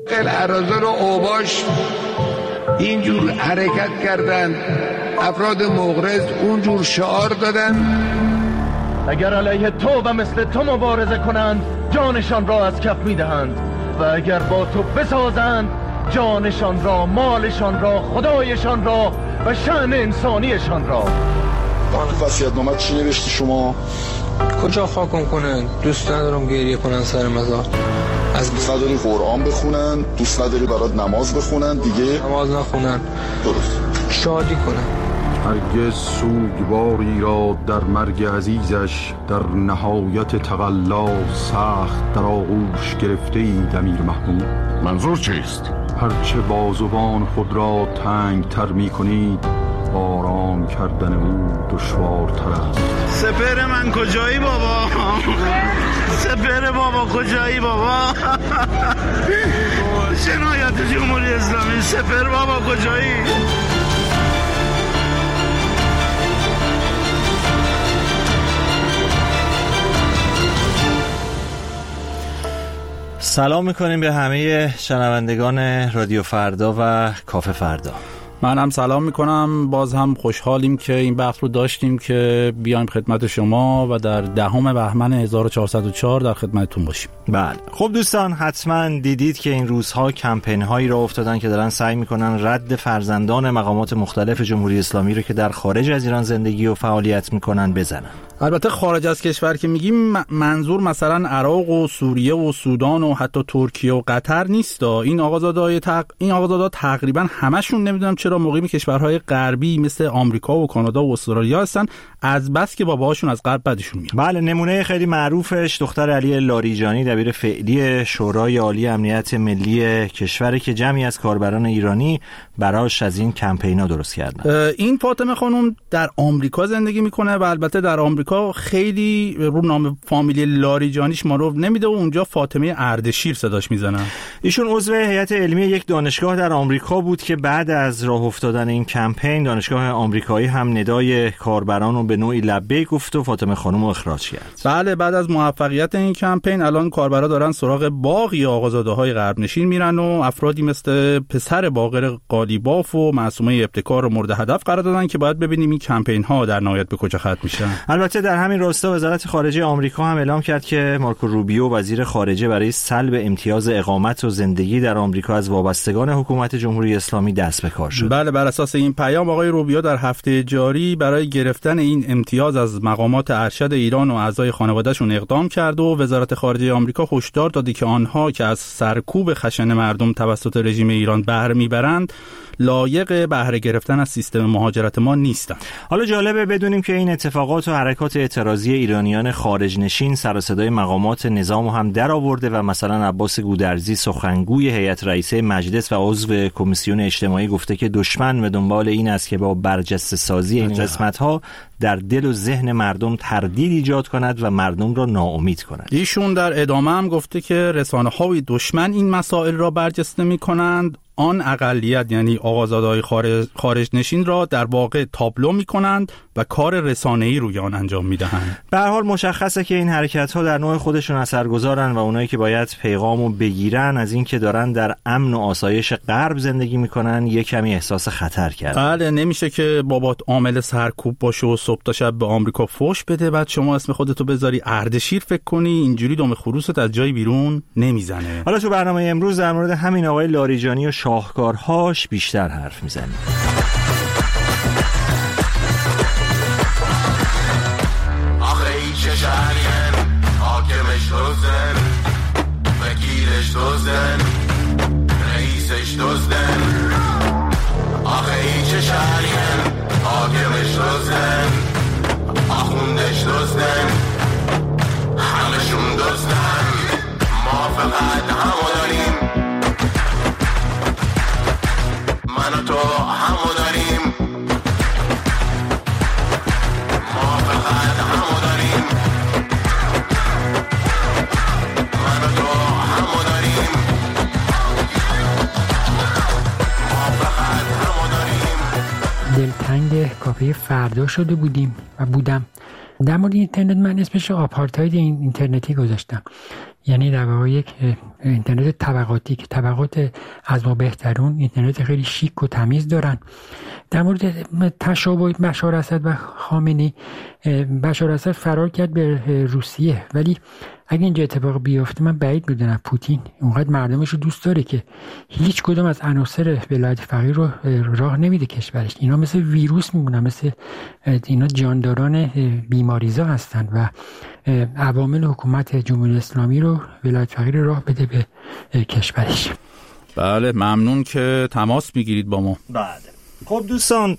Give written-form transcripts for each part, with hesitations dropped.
الاراذل و اوباش اینجور حرکت کردند، افراد مغرض اونجور شعار دادن اگر علیه تو و مثل تو مبارزه کنند جانشان را از کف میدهند و اگر با تو بسازند جانشان را، مالشان را، خدایشان را و شأن انسانیشان را. وصیت‌نامه چی نوشتی شما؟ کجا خاکم کنن؟ دوست ندارم گریه کنن سر مزار. دوست نداری قرآن بخونن؟ دوست نداری برات نماز بخونن؟ دیگه نماز نخونن، درست شادی کنن. هرگز سوگواری را در مرگ عزیزش در نهایت تقلا سخت در آغوش گرفته اید امیر محمود. منظور چیست؟ هرچه بازوان خود را تنگ تر می کنید آرام کردن او دشوارتر است. سپر من کجایی بابا؟ سپر بابا کجایی بابا؟ جنایت جمهوری اسلامی، سپر بابا کجایی؟ سلام میکنیم به همه شنوندگان رادیو فردا و کافه فردا. من هم سلام میکنم. باز هم خوشحالیم که این بحث رو داشتیم که بیایم خدمت شما و در 10 بهمن 1404 در خدمتتون باشیم. بله خب دوستان، حتما دیدید که این روزها کمپین هایی را افتادن که دارن سعی میکنن رد فرزندان مقامات مختلف جمهوری اسلامی رو که در خارج از ایران زندگی و فعالیت میکنن بزنن. البته خارج از کشور که میگیم منظور مثلا عراق و سوریه و سودان و حتی ترکیه و قطر نیست. این آقازاده‌ها تقریبا همشون نمیدونم چرا مقیم کشورهای غربی مثل آمریکا و کانادا و استرالیا هستن، از بس که باباهاشون از غرب بدشون میاد. بله، نمونه خیلی معروفش دختر علی لاریجانی، دبیر فعلی شورای عالی امنیت ملی کشوری که جمعی از کاربران ایرانی براش از این کمپینا درست کردن. این فاطمه خانم در آمریکا زندگی میکنه و البته در آمریکا خیلی رو نام فامیلی لاریجانیش معروف نمیده و اونجا فاطمه اردشیر صداش میزنن. ایشون عضو هیئت علمی یک دانشگاه در آمریکا بود که بعد از راه افتادن این کمپین دانشگاه آمریکایی هم ندای کاربران رو به نوعی لبیک گفت و فاطمه خانم رو اخراج کرد. بله، بعد از موفقیت این کمپین الان کاربرا دارن سراغ باقی آقازاده‌های غرب نشین میرن و افرادی مثل پسر باقر قالیباف و معصومه ابتکار رو مورد هدف قرار دادن که باید ببینیم این کمپین ها در نهایت به کجا ختم میشن. البته در همین راستا وزارت خارجه آمریکا هم اعلام کرد که مارکو روبیو وزیر خارجه برای سلب امتیاز اقامت و زندگی در آمریکا از وابستگان حکومت جمهوری اسلامی دست به کار شد. بله، بر اساس این پیام آقای روبیو در هفته جاری برای گرفتن این امتیاز از مقامات ارشد ایران و اعضای خانواده‌شون اقدام کرد و وزارت خارجه آمریکا هشدار داده که آنها که از سرکوب خشن مردم توسط رژیم ایران بهره میبرند لایق بهره گرفتن از سیستم مهاجرت ما نیستند. حالا جالبه بدونیم که این اتفاقات و حرکات اعتراضی ایرانیان خارج نشین سر و صدای مقامات نظام هم در آورده و مثلا عباس گودرزی سخنگوی هیئت رئیسه مجلس و عضو کمیسیون اجتماعی گفته که دشمن به دنبال این است که با برجسته سازی این قسمت‌ها در دل و ذهن مردم تردید ایجاد کند و مردم را ناامید کند. ایشون در ادامه هم گفته که رسانه‌های دشمن این مسائل را برجسته می‌کنند، آن اقلیت یعنی آقازاده‌های خارج نشین را در واقع تابلو می‌کنند و کار رسانه‌ای روی آن انجام می‌دهند. به هر حال مشخصه که این حرکت‌ها در نوع خودشون اثرگذارن و اونایی که باید پیغامو بگیرن از این که دارن در امن و آسایش غرب زندگی می‌کنن یک کمی احساس خطر کردن. بله، نمیشه که بابات عامل سرکوب باشه و صبح تا شب به آمریکا فوش بده بعد شما اسم خودتو بذاری اردشیر فکر کنی اینجوری دم خروست از جای بیرون نمیزنه. حالا تو برنامه امروز در مورد همین آقای لاریجانی و شاهکارهاش بیشتر حرف میزنیم. آخه این چه شهرین حاکمش دوزن وکیلش دوزن رئیسش دوزن آخه این چه شهرین حاکمش دوزن آخوندش دوزن همشون دوزن ما فقط همو داریم من و تو همو داریم ما فقط همو داریم من و تو همو داریم ما فقط همو داریم. دلتنگ کافه فردا شده بودیم و بودم. در مورد اینترنت من اسمش آپارتاید اینترنتی گذاشتم. یعنی در واقع یک اینترنت طبقاتی که طبقات از ما بهترون اینترنت خیلی شیک و تمیز دارن. در مورد تشابه بشار اسد و خامنه‌ای، بشار اسد فرار کرد به روسیه، ولی اگه اینجا اتفاق بیفته من بعید میدونم پوتین اونقدر مردمش رو دوست داره که هیچ کدوم از عناصر ولایت فقیه رو راه نمیده کشورش. اینا مثل ویروس میمونن، مثل اینا جانداران بیماریزا هستن و عوامل حکومت جمهوری اسلامی رو ولایت فقیه راه بده به کشورش. بله ممنون که تماس میگیرید با ما. بله خب دوستان،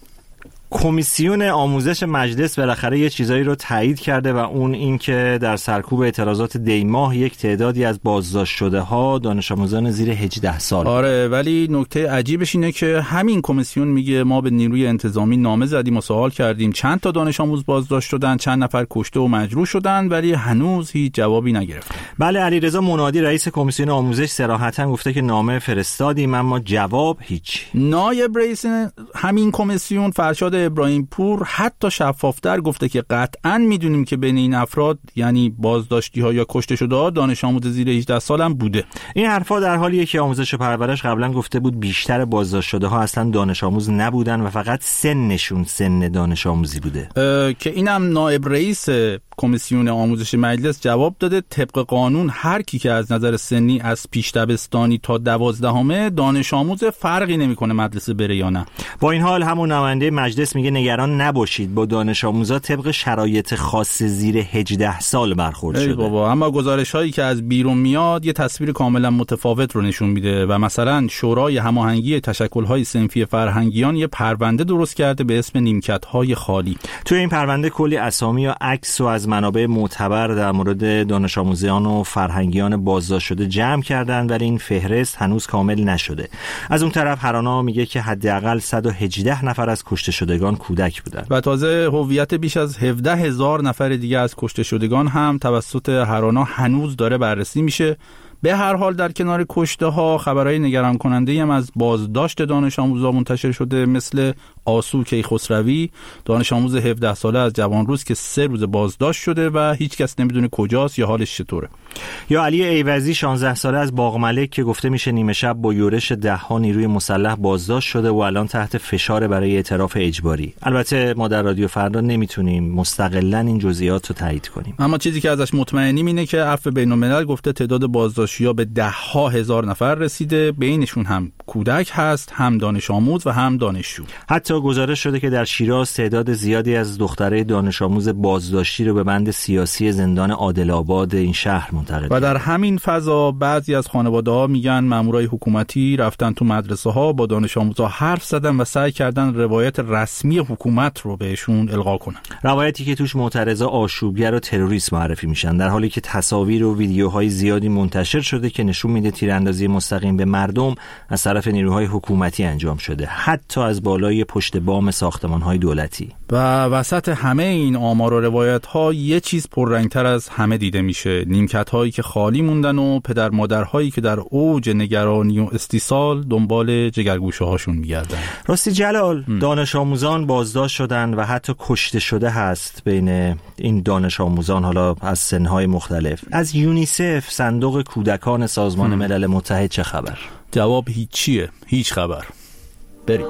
کمیسیون آموزش مجلس بالاخره یه چیزایی رو تایید کرده و اون این که در سرکوب اعتراضات دیماه یک تعدادی از بازداشت شده ها دانش آموزان زیر 18 سال. آره ولی نکته عجیبش اینه که همین کمیسیون میگه ما به نیروی انتظامی نامه زدیم و سوال کردیم چند تا دانش آموز بازداشت شدن، چند نفر کشته و مجروح شدن، ولی هنوز هیچ جوابی نگرفتیم. بله علیرضا منادی رئیس کمیسیون آموزش صراحتاً گفته که نامه فرستادیم اما جواب هیچ. نایب رئیس همین کمیسیون فرشاد ابراهیم پور حتی شفافتر گفته که قطعاً میدونیم که بین این افراد یعنی بازداشتی ها یا کشته شده ها دانش آموز زیر 18 سال هم بوده. این حرفا در حالیه که آموزش و پرورش قبلا گفته بود بیشتر بازداشت شده ها اصلا دانش آموز نبودن و فقط سنشون سن دانش آموزی بوده. که اینم نایب رئیس کمیسیون آموزش مجلس جواب داده طبق قانون هر کی که از نظر سنی از پیش دبستانی تا 12 دانش آموز فرقی نمیکنه مدرسه بره یا نه. با این حال همون نماینده مجلس میگه نگران نباشید با دانش آموزا طبق شرایط خاص زیر 18 سال برخورد شده. بابا اما گزارش هایی که از بیرون میاد یه تصویر کاملا متفاوت رو نشون میده و مثلا شورای هماهنگی تشکل های صنفی فرهنگیان یه پرونده درست کرده به اسم نیمکت های خالی. توی این پرونده کلی اسامی و عکس و از منابع معتبر در مورد دانش آموزان و فرهنگیان بازداشت شده جمع کردن ولی این فهرست هنوز کامل نشده. از اون طرف هرانا میگه که حداقل 118 نفر از کشته شدگان کودک بودن و تازه هویت بیش از 17,000 نفر دیگه از کشته شدگان هم توسط هرانا هنوز داره بررسی میشه. به هر حال در کنار کشته ها خبرهای نگران کننده هم از بازداشت دانش آموزا منتشر شده، مثل آسو کیخسروی دانش آموز 17 ساله از جوانروز که 3 روز بازداشت شده و هیچ کس نمیدونه کجاست یا حالش چطوره. یا علی ایوزی 16 ساله از باغملک که گفته میشه نیمه شب با یورش 10 نیروی مسلح بازداشت شده و الان تحت فشار برای اعتراف اجباری. البته ما در رادیو فردا نمیتونیم مستقلاً این جزئیات رو تایید کنیم، اما چیزی که ازش مطمئنیم اینه که عفو بین‌الملل گفته تعداد بازداشتی‌ها به 10,000 نفر رسیده، بینشون هم کودک هست، هم دانش آموز و هم دانشجو. حتی گزارش شده که در شیراز تعداد زیادی از دخترای دانش آموز بازداشتی رو به بند سیاسی زندان عادل آباد این شهر منتقل و در همین فضا بعضی از خانواده‌ها میگن مامورای حکومتی رفتن تو مدرسه‌ها با دانش آموزا حرف زدن و سعی کردن روایت رسمی حکومت رو بهشون القا کنن، روایتی که توش معترضا آشوبگر و تروریست معرفی میشن، در حالی که تصاویر و ویدیوهای زیادی منتشر شده که نشون میده تیراندازی مستقیم به مردم از طرف نیروهای حکومتی انجام شده، حتی از بالای پشت بام ساختمان‌های دولتی. و وسط همه این آمار و روایت‌ها یه چیز پررنگتر از همه دیده میشه، نیمکت‌هایی که خالی موندن و پدر مادرهایی که در اوج نگرانی و استیصال دنبال جگرگوشه‌هاشون میگردن. راستی جلال، دانش آموزان بازداشت شدن و حتی کشته شده هست بین این دانش آموزان، حالا از سنهای مختلف. از یونیسف، صندوق کودکان سازمان ملل متحد چه خبر؟ جواب هیچیه، هیچ خبر. بریم.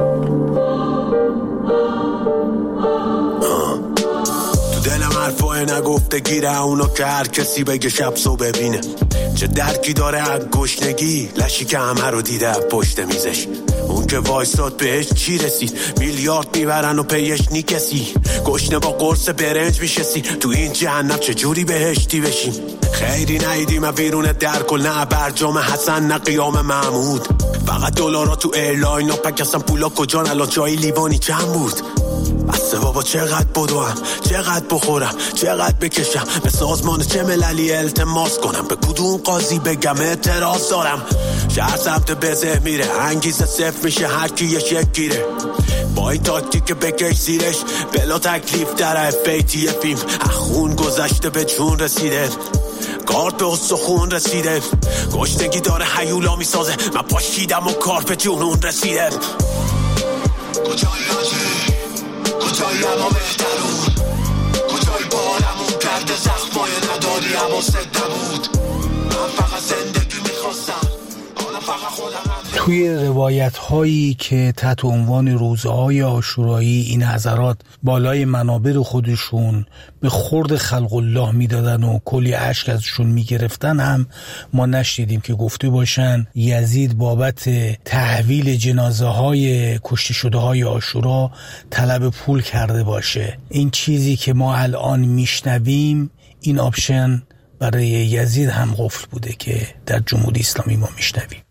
دلم حرفای نگفته گیره اونو که هر کسی بگه شب سو ببینه چه درکی داره از گشنگی، لشی که همه رو دیده پشت میزش، اون که وایستاد بهش چی رسید، میلیارد میبرن و پیش نی کسی، گشنه با قرص برنج میشسی، تو این جهنم چه جوری بهشتی بشیم، خیلی نیدیم ویرون در کل، نه برجام حسن نه قیام محمود، فقط دلارا تو ایرلاین و پکستن پولا کجان، الان جایی لیوانی چند بود، بسه بابا چقدر بدوم، چقدر بخورم، چقدر بکشم، به سازمان چه مللی التماس کنم، به کدوم قاضی بگم اعتراض دارم، شهر سمت بزه میره، انگیزه صفر میشه، هر کی یه شک گیره، با این تاکتیک بکش زیرش، بلا تکلیف در فیتی فیلم، خون گذشته به جون رسیده، کارت به استخون رسیده، گشنگی داره حیولا میسازه، من پاشیدم و کار به جنون رسیده، کجای راجه کجای اما بهترون، کجای بارمون کرده زخمای نداری ولی حواست نبود. من فقط زندگی میخواستم، حالا فقط خودم. توی روایت هایی که تحت عنوان روزهای عاشورایی این حضرات بالای منابر خودشون به خورد خلق الله میدادن و کلی اشک ازشون میگرفتن هم ما نشنیدیم که گفته باشن یزید بابت تحویل جنازه های کشته شده های عاشورا طلب پول کرده باشه. این چیزی که ما الان میشنویم، این آپشن برای یزید هم قفل بوده که در جمهوری اسلامی ما میشنویم.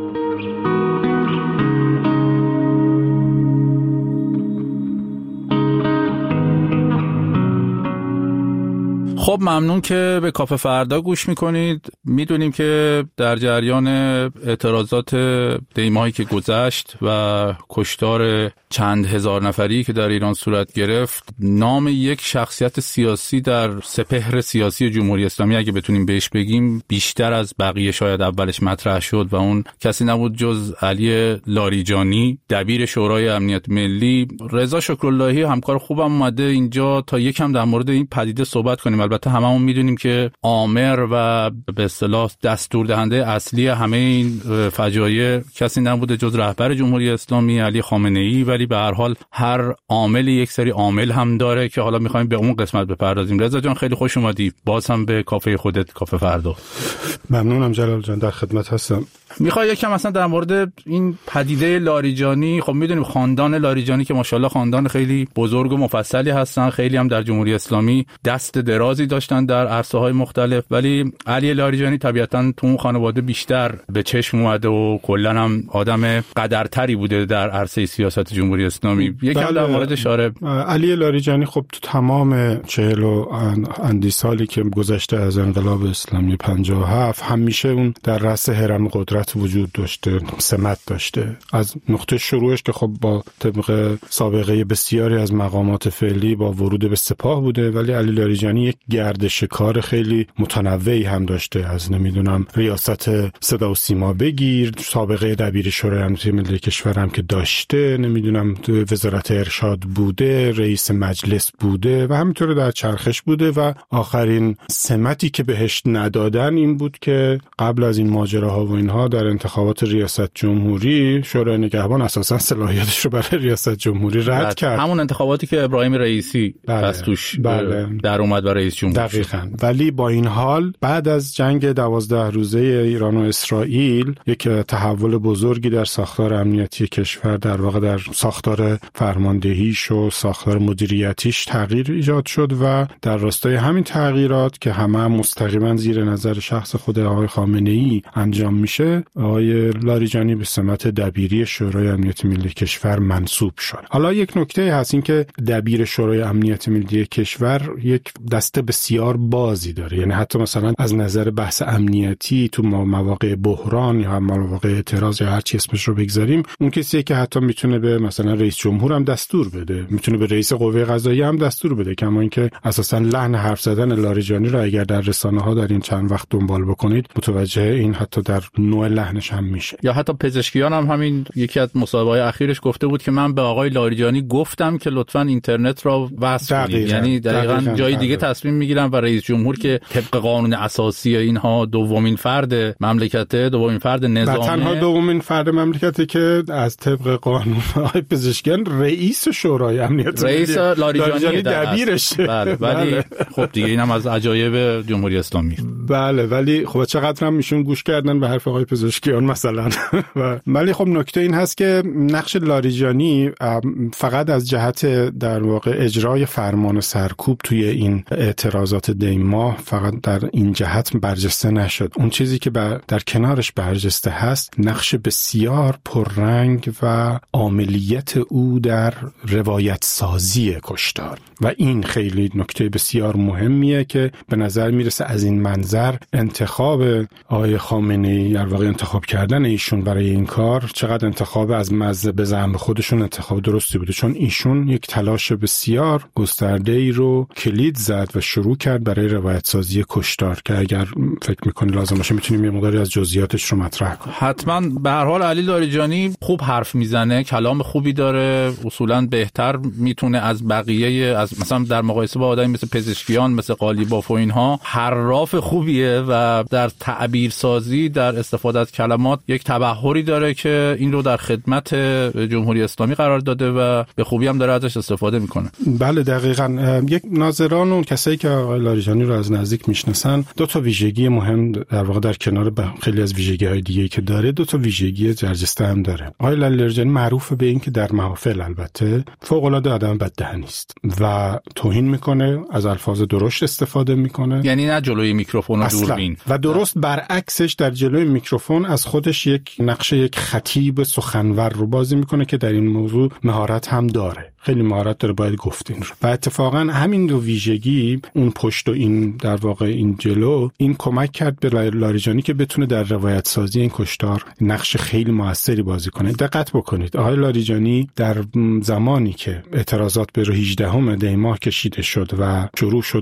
خب ممنون که به کافه فردا گوش میکنید. میدونیم که در جریان اعتراضات دیماهایی که گذشت و کشتار چند هزار نفری که در ایران صورت گرفت، نام یک شخصیت سیاسی در سپهر سیاسی جمهوری اسلامی اگه بتونیم بهش بگیم بیشتر از بقیه شاید اولش مطرح شد و اون کسی نبود جز علی لاریجانی، دبیر شورای امنیت ملی. رضا شکراللهی همکار خوبم اومده اینجا تا یکم در مورد این پدیده صحبت کنیم. البته هممون میدونیم که آمر و به اصطلاح دستور دهنده اصلی همه این فجایع کسی نبوده جز رهبر جمهوری اسلامی علی خامنه‌ای، ولی به هر حال هر عاملی یک سری عامل هم داره که حالا می‌خوایم به اون قسمت بپردازیم. رضا جان خیلی خوش اومدی باز هم به کافه خودت، کافه فردا. ممنونم جلال جان، در خدمت هستم. میخوای یکم مثلا در مورد این پدیده لاریجانی، خب میدونیم خاندان لاریجانی که ماشاءالله خاندان خیلی بزرگ و مفصلی هستن، خیلی هم در جمهوری اسلامی دست درازی داشتن در عرصه‌های مختلف، ولی علی لاریجانی طبیعتاً تو اون خانواده بیشتر به چشم اومده و کلاً هم آدم قدرتری بوده در عرصه سیاست جمهوری اسلامی. یکم در مورد شاره علی لاریجانی خب تو تمام 40 و اندی سالی که گذشته از انقلاب اسلامی 57 همیشه اون در رأس هرم قدرت وجود داشته، سمت داشته. از نقطه شروعش که خب با طبق سابقه بسیاری از مقامات فعلی با ورود به سپاه بوده، ولی علی لاریجانی یک گردش کار خیلی متنوعی هم داشته. از نمیدونم ریاست صدا و سیما بگیر، سابقه دبیر شورای امنیت ملی کشور هم که داشته، نمیدونم وزارت ارشاد بوده، رئیس مجلس بوده و همینطور در چرخش بوده و آخرین سمتی که بهش ندادن این بود که قبل از این ماجراها و اینها در انتخابات ریاست جمهوری شورای نگهبان اساسا صلاحیتش رو برای ریاست جمهوری رد کرد. همون انتخاباتی که ابراهیم رئیسی از توش در اومد برای رئیس جمهور. دقیقاً. ولی با این حال بعد از جنگ 12 روزه ایران و اسرائیل یک تحول بزرگی در ساختار امنیتی کشور، در واقع در ساختار فرماندهیش و ساختار مدیریتیش تغییر ایجاد شد و در راستای همین تغییرات که همه مستقیما زیر نظر شخص خود آقای خامنه‌ای انجام میشه، آقای لاریجانی به سمت دبیری شورای امنیت ملی کشور منصوب شد. حالا یک نکته هست، این که دبیر شورای امنیت ملی کشور یک دست بسیار بازی داره، یعنی حتی مثلا از نظر بحث امنیتی تو مواقع بحران یا مواقع اعتراض یا هر چی اسمش رو بگذاریم، اون کسیه که حتی میتونه به مثلا رئیس جمهور هم دستور بده، میتونه به رئیس قوه قضاییه هم دستور بده. کما اینکه اساسا لحن حرف زدن لاریجانی رو اگر در رسانه‌ها در این چند وقت دنبال بکنید متوجه این حتی در نوع لحنش هم میشه. یا حتی پزشکیان هم همین یکی از مصاحبه‌های اخیرش گفته بود که من به آقای لاریجانی گفتم که لطفاً اینترنت را وصل کنید. یعنی دقیقاً جای دیگه تصمیم میگیرن و رئیس جمهور که طبق قانون اساسی اینها دومین فرد مملکته، دومین فرد نظامیه، تنها دومین فرد مملکته که از طبق قانون آقای پزشکیان رئیس شورای امنیت رئیس لاریجانی دبیرشه. بله ولی خب دیگه اینم از عجایب جمهوری اسلامی. بله ولی خب چقدر هم میشون گوش کردن به حرف آقای پزشکیان مثلا. ولی خب نکته این هست که نقش لاریجانی فقط از جهت در واقع اجرای فرمان سرکوب توی این اعتراضات دیما فقط در این جهت برجسته نشد. اون چیزی که در کنارش برجسته هست نقش بسیار پررنگ و عاملیت او در روایت سازی کشتار و این خیلی نکته بسیار مهمیه که به نظر میرسه از این منظر انتخاب آقای خامنه‌ای در واقع انتخاب کردن ایشون برای این کار چقدر انتخاب از مزه به زعم خودشون انتخاب درستی بوده، چون ایشون یک تلاش بسیار گسترده‌ای رو کلید زد و شروع کرد برای روایت سازی کشتار که اگر فکر می‌کنی لازم باشه میتونیم یه مقداری از جزئیاتش رو مطرح کنیم. حتما. به هر حال علی لاریجانی خوب حرف میزنه، کلام خوبی داره، اصولاً بهتر میتونه از بقیه، از مثلا در مقایسه با آدمی مثل پزشکیان مثل قالیباف و اینها حراف خوبیه و در تعبیر سازی، در استفاده از کلمات یک تبحری داره که این رو در خدمت جمهوری اسلامی قرار داده و به خوبی هم داره ازش استفاده میکنه. بله دقیقاً. یک ناظران و کسایی که آقای لاریجانی رو از نزدیک میشناسن دو تا ویژگی مهم در واقع در کنار خیلی از ویژگی‌های دیگه‌ای که داره، دو تا ویژگی برجسته هم داره. آقای لاریجانی معروفه به این که در محافل البته فوق‌العاده آدم بددهنی است و توهین میکنه، از الفاظ درشت استفاده میکنه، یعنی نه جلوی میکروفون و دوربین، و درست برعکسش در جلوی میکروفون از خودش یک نقش یک خطیب سخنور رو بازی میکنه که در این موضوع مهارت هم داره، خیلی مهارت داره، باید گفت این رو. و اتفاقا همین دو ویژگی، اون پشت و این در واقع این جلو، این کمک کرد به لاریجانی که بتونه در روایت سازی این کشتار نقش خیلی موثری بازی کنه. دقت بکنید آقای لاریجانی در زمانی که اعتراضات به 18 دی ماه کشیده شد و شروع شد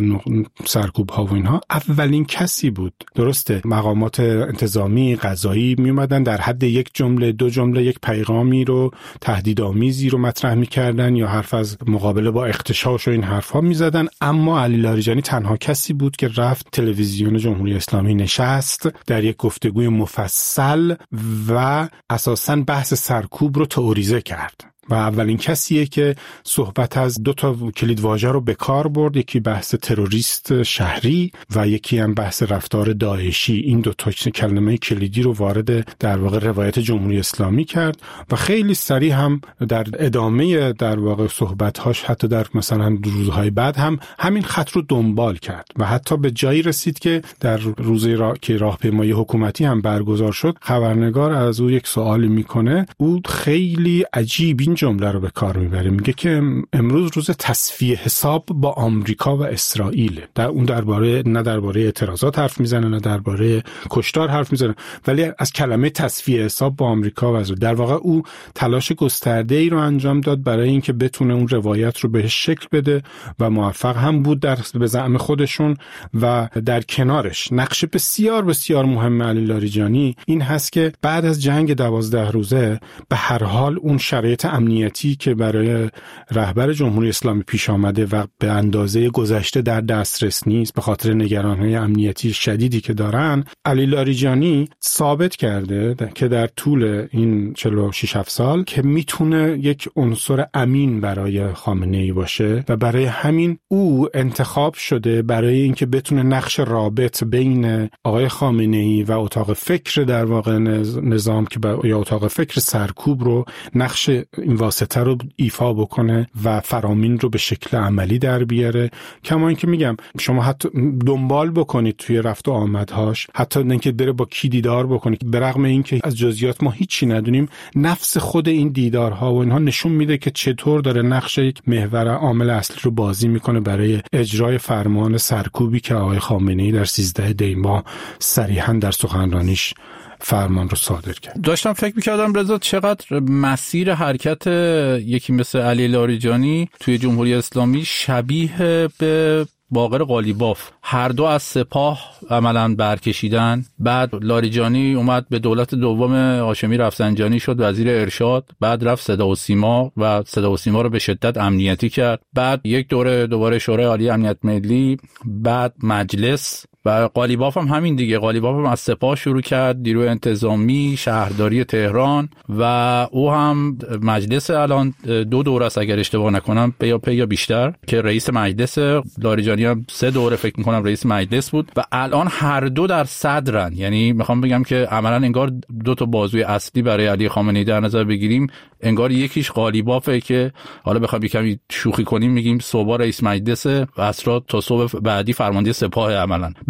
سرکوب ها و اینها، اولین کسی بود، درسته، مقامات انتظامی قضایی می اومدن در حد یک جمله دو جمله یک پیغامی رو تهدیدآمیزی رو مطرح می‌کردن یا حرف از مقابله با اغتشاش و این حرفا می‌زدن، اما علی لاریجانی تنها کسی بود که رفت تلویزیون جمهوری اسلامی نشست، در یک گفتگوی مفصل و اساساً بحث سرکوب رو تئوریزه کرد و اولین کسیه که صحبت از دو تا کلیدواژه رو به کار برد، یکی بحث تروریست شهری و یکی هم بحث رفتار داعشی. این دو تا کلمه کلیدی رو وارد در واقع روایت جمهوری اسلامی کرد و خیلی سریع هم در ادامه در واقع صحبت‌هاش، حتی در مثلا روزهای بعد هم همین خط رو دنبال کرد و حتی به جایی رسید که در روزی که راهپیمایی حکومتی هم برگزار شد، خبرنگار از او یک سوالی میکنه، او خیلی عجیب این جمله رو به کار میبره، میگه که امروز روز تصفیه حساب با آمریکا و اسرائیل. در اون نه درباره اعتراضات حرف میزنه نه درباره کشتار حرف میزنه، ولی از کلمه تصفیه حساب با آمریکا و اسرائیل. در واقع او تلاش گسترده‌ای رو انجام داد برای اینکه بتونه اون روایت رو بهش شکل بده و موفق هم بود در به زعم خودشون. و در کنارش نقش بسیار بسیار مهم علی لاریجانی این هست که بعد از جنگ 12 روزه به هر حال اون شرایط امنیتی که برای رهبر جمهوری اسلامی پیش آمده و به اندازه گذشته در دسترس نیست به خاطر نگرانی‌های امنیتی شدیدی که دارن، علی لاریجانی ثابت کرده که در طول این 46-7 سال که میتونه یک عنصر امین برای خامنه‌ای باشه و برای همین او انتخاب شده برای اینکه بتونه نقش رابط بین آقای خامنه‌ای و اتاق فکر در واقع نظام که یا اتاق فکر سرکوب رو، نقش این واسطه رو ایفا بکنه و فرامین رو به شکل عملی در بیاره. کما اینکه میگم شما حتی دنبال بکنید توی رفت و آمدهاش، حتی اینکه بره با کی دیدار بکنید، به رغم اینکه از جزئیات ما هیچی ندونیم، نفس خود این دیدارها و اینها نشون میده که چطور داره نقش یک محور عامل اصلی رو بازی میکنه برای اجرای فرمان سرکوبی که آقای خامنه‌ای در 13 دی ماه صریحاً در سخنرانیش فرمان رو صادر کرد. داشتم فکر می‌کردم رضا چقدر مسیر حرکت یکی مثل علی لاریجانی توی جمهوری اسلامی شبیه به باقر قالیباف. هر دو از سپاه عملاً برکشیدن. بعد لاریجانی اومد به دولت دوم هاشمی رفسنجانی شد وزیر ارشاد، بعد رفت صدا و سیما و صدا و سیما رو به شدت امنیتی کرد. بعد یک دوره دوباره شورای عالی امنیت ملی، بعد مجلس. و قالیباف هم همین دیگه، قالیباف هم از سپاه شروع کرد، نیروی انتظامی، شهرداری تهران و او هم مجلس الان 2 دوره است اگر اشتباه نکنم یا بیشتر که رئیس مجلس. لاریجانی هم 3 دوره فکر میکنم رئیس مجلس بود و الان هر دو در صدرن. یعنی میخوام بگم که عملا انگار 2 تا بازوی اصلی برای علی خامنه‌ای در نظر بگیریم، انگار یکیش قالیبافه که حالا بخوام کمی شوخی کنیم میگیم صبح رئیس مجلس و عصرا تا صبح بعدی فرمانده سپاه. عملا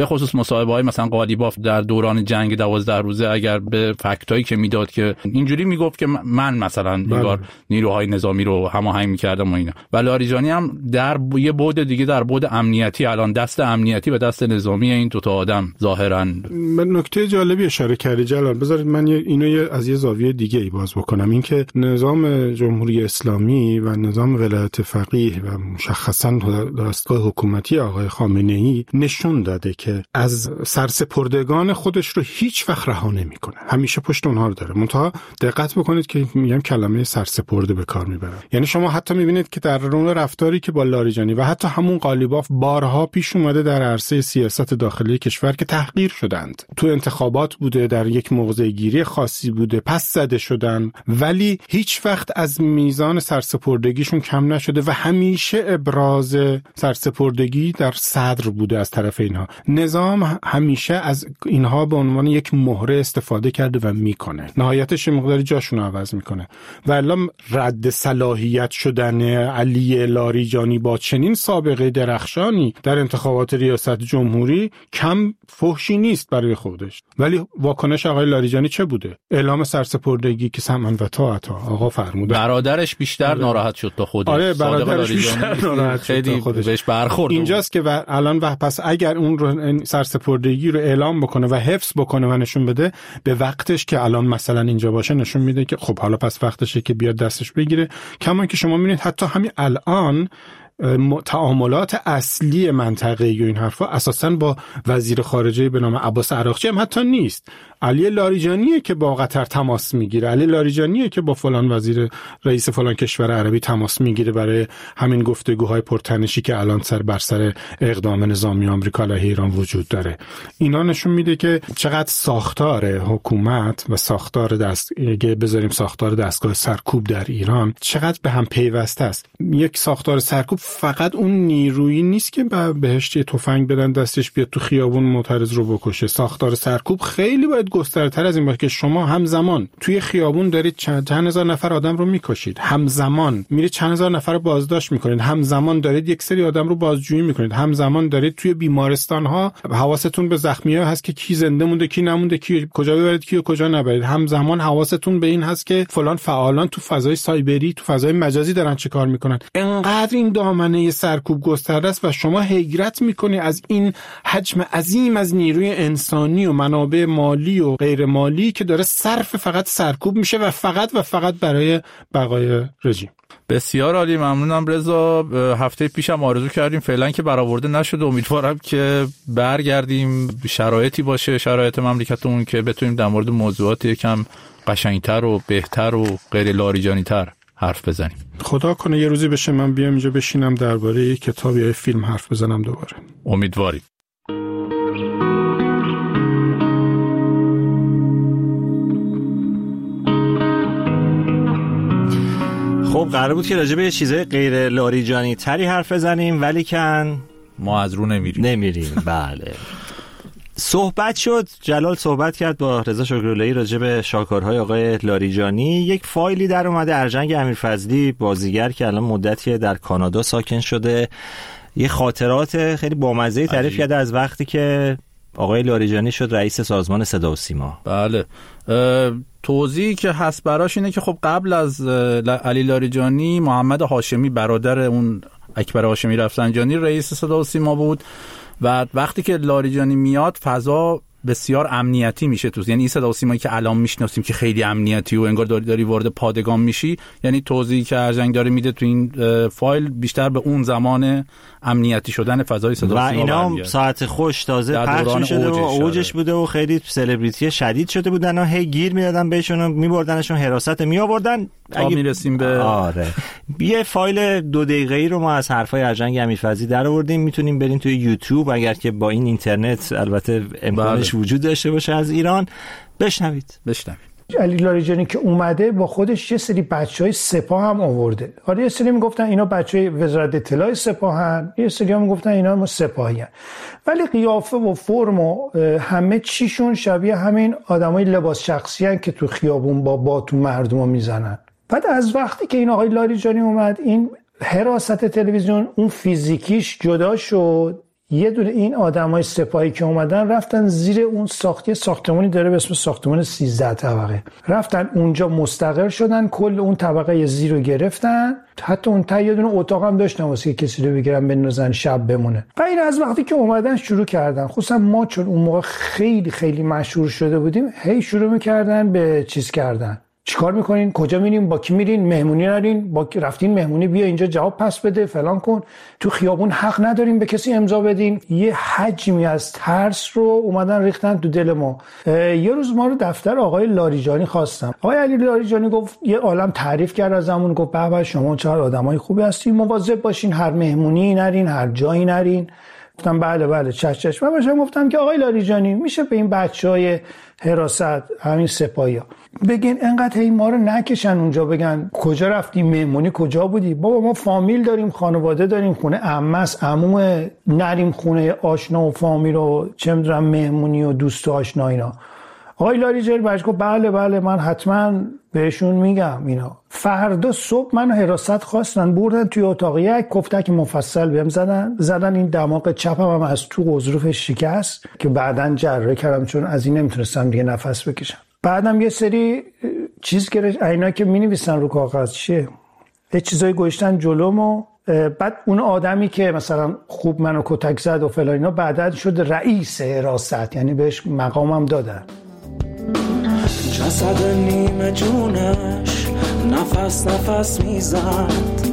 به خصوص مصاحبه‌های مثلا قالیباف در دوران جنگ 12 روزه اگر به فکتایی که میداد که اینجوری میگفت که من مثلا انگار نیروهای نظامی رو هماهنگ می‌کردم و اینا. و لاریجانی هم در یه بعد دیگه، در بعد امنیتی، الان دست امنیتی و دست نظامی این دو تا آدم ظاهراً. نکته جالبی اشاره کردی جلال. بذارید من اینو از یه زاویه دیگه ای باز بکنم. اینکه نظام جمهوری اسلامی و نظام ولایت فقیه و مشخصاً دستگاه حکومتی آقای خامنه‌ای نشون داده که از سرسپردگان خودش رو هیچ وقت رها نمی‌کنه. همیشه پشت اونها رو داره. منتها دقت بکنید که میگم کلمه سرسپرده به کار میبرن. یعنی شما حتی می‌بینید که در رون رفتاری که با لاریجانی و حتی همون قالیباف بارها پیش اومده در عرصه سیاست داخلی کشور که تحقیر شدند. تو انتخابات بوده، در یک موضع‌گیری خاصی بوده، پس زده شدن، ولی هیچ وقت از میزان سرسپردگیشون کم نشده و همیشه ابراز سرسپردگی در صدر بوده از طرف اینها. نظام همیشه از اینها به عنوان یک مهره استفاده کرده و میکنه. نهایتش مقداری جاشون رو عوض میکنه. و الان رد صلاحیت شدن علی لاریجانی با چنین سابقه درخشانی در انتخابات ریاست جمهوری کم فحشی نیست برای خودش. ولی واکنش آقای لاریجانی چه بوده؟ اعلام سرسپردگی که سمعا و طاعت آقا فرموده. برادرش بیشتر ناراحت شد تا خودش. آره برادرش بیشتر ناراحت شد تا خودش. بهش برخورد. اینجاست که الان پس اگر اون رو سرسپردگی رو اعلام بکنه و حفظ بکنه و نشون بده، به وقتش که الان مثلا اینجا باشه نشون میده که خب حالا پس وقتشه که بیاد دستش بگیره. کما که شما میبینید حتی همین الان تعاملات اصلی منطقه‌ای و این حرفا اساساً با وزیر خارجه به نام عباس عراقچی هم حتی نیست. علی لاریجانیه که با قطر تماس میگیره، علی لاریجانیه که با فلان وزیر رئیس فلان کشور عربی تماس میگیره برای همین گفتگوهای پرتنشی که الان بر سر اقدام نظامی آمریکا علیه ایران وجود داره. اینا نشون میده که چقدر ساختار حکومت و ساختار بذاریم ساختار دستگاه سرکوب در ایران چقدر به هم پیوسته است. یک ساختار سرکوب فقط اون نیرویی نیست که بهش یه تفنگ بدن دستش بیاد تو خیابون معترض رو بکشه. ساختار سرکوب خیلی باید گسترتر از این باشه که شما همزمان توی خیابون دارید چند هزار نفر آدم رو میکشید، همزمان میرید چند هزار نفر رو بازداشت میکنید، همزمان دارید یک سری آدم رو بازجویی میکنید، همزمان دارید توی بیمارستان ها حواستون به زخمی‌ها هست که کی زنده مونده کی نمونده، کی کجا ببرید کی کجا نبرید، همزمان حواستون به این هست که فلان فعالان تو فضای سایبری تو فضای مجازی دارن چه کار میکنن. انقدر این دامنه سرکوب گسترده است و شما حیرت میکنی از این حجم عظیم از نیروی انسانی و منابع مالی و غیر مالی که داره صرف فقط سرکوب میشه و فقط برای بقای رژیم. بسیار عالی، ممنونم رضا. هفته پیشم آرزو کردیم فعلا که برآورده نشده، امیدوارم که برگردیم شرایطی باشه شرایط مملکتمون که بتونیم در مورد موضوعات یکم قشنگتر و بهتر و غیر لاریجانی تر حرف بزنیم. خدا کنه یه روزی بشه من بیام اینجا بشینم درباره یک کتاب یا فیلم حرف بزنم دوباره. امیدواریم. خب قرار بود که راجع به یه چیزای غیر لاریجانی تری حرف بزنیم ولی کن ما از رو نمیریم. بله. صحبت شد، جلال صحبت کرد با رضا شکراللهی راجع به شاهکارهای آقای لاریجانی. یک فایلی در اومده، ارجنگ امیرفضلی بازیگر که الان مدتی در کانادا ساکن شده یه خاطرات خیلی بامزه تعریف کرده از وقتی که آقای لاریجانی شد رئیس سازمان صدا و سیما. بله. توضیحی که هست براش اینه که خب قبل از علی لاریجانی محمد هاشمی برادر اون اکبر هاشمی رفسنجانی رئیس صدا و سیما بود و وقتی که لاریجانی میاد فضا بسیار امنیتی میشه تو، یعنی این صدا و سیمایی که الان میشناسیم که خیلی امنیتی و انگار داری وارد پادگان میشی، یعنی توضیحی که ارجنگ داره میده تو این فایل بیشتر به اون زمان امنیتی شدن فضای صدا و سیما و اینا ساعت خوش تازه پخش شده و اوجش بوده و خیلی سلبریتی شدید شده بودن و هی گیر میدادن بهشون و میبردنشون حراست میآوردن. اگه میرسیم به یه فایل 2 دقیقه‌ای رو ما از حرفای ارجنگ امیرفضلی در آوردیم، میتونیم بریم توی یوتیوب اگر که با این اینترنت البته امکانش وجود داشته باشه از ایران. بشنوید. علی لاریجانی که اومده با خودش یه سری بچهای سپاه هم آورده. حالا یه سری میگفتن اینا بچهای وزارت اطلاع سپاهن، یه سری هم میگفتن اینا هم سپاهیان، ولی قیافه و فرم و همه چیشون شبیه همین آدمای لباس شخصی هن که تو خیابون با باتون مردمو میزنن. بعد از وقتی که این آقای لاریجانی اومد این حراست تلویزیون اون فیزیکیش جدا شد، یه دونه این آدمای سپاهی که اومدن رفتن زیر اون ساختمانی داره به اسم ساختمان 13 طبقه، رفتن اونجا مستقر شدن، کل اون طبقه زیر رو گرفتن، حتی اون تا یه دونه اتاق هم داشتن واسه کسی رو بگیرن بندازن شب بمونه. و این از وقتی که اومدن شروع کردن، خصوصا ما چون اون موقع خیلی خیلی مشهور شده بودیم، هی شروع می‌کردن به چیز کردن. چیکار میکنین؟ کجا میرین؟ با کی میرین؟ مهمونی نرین؟ با کی رفتین مهمونی؟ بیا اینجا جواب پس بده، فلان کن. تو خیابون حق ندارین به کسی امضا بدین. یه حجمی از ترس رو اومدن ریختن تو دل ما. یه روز ما رو دفتر آقای لاریجانی خواستم. آقای علی لاریجانی گفت، یه عالم تعریف کرد ازمون، گفت به شما چقدر آدمای خوبی هستین، مواظب باشین هر مهمونی نرین، هر جایی نرین. گفتم بله چش. من باشم گفتم که آقای لاریجانی میشه به این بچهای حراست همین سپاهیا بگین انقدر هی ما رو نکشن اونجا، بگن کجا رفتی مهمونی، کجا بودی؟ بابا ما فامیل داریم، خانواده داریم، خونه عمس عمومه، نریم خونه آشنا و فامیل و چه میدونم مهمونی و دوست و آشنا اینا. آقای لاریجانی برش گفت بله من حتما بهشون میگم اینا. فردا صبح منو حراست خواستن، بردن توی اتاق، یک کفتک مفصل بهم زدن این دماغ چپم هم از تو قضروفش شکست که بعداً جراحی کردم چون از این نمیتونستم دیگه نفس بکشم. بعدم یه سری چیز گرفت، اینا که مینویسن رو کاغذ چیه، یه چیزایی گوشتن جلومو. بعد اون آدمی که مثلا خوب منو کتک زد و فلان اینا بعداً شد رئیس حراست، یعنی بهش مقامم دادن. جسد نیمه جونش نفس میزد،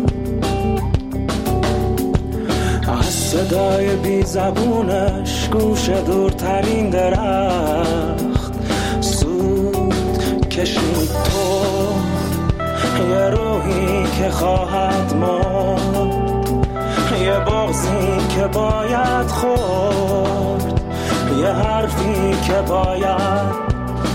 از صدای بی زبونش گوش دورترین درخت سود کشید. تو یه روحی که خواهد مرد، یه بغضی که باید خورد، یه حرفی که باید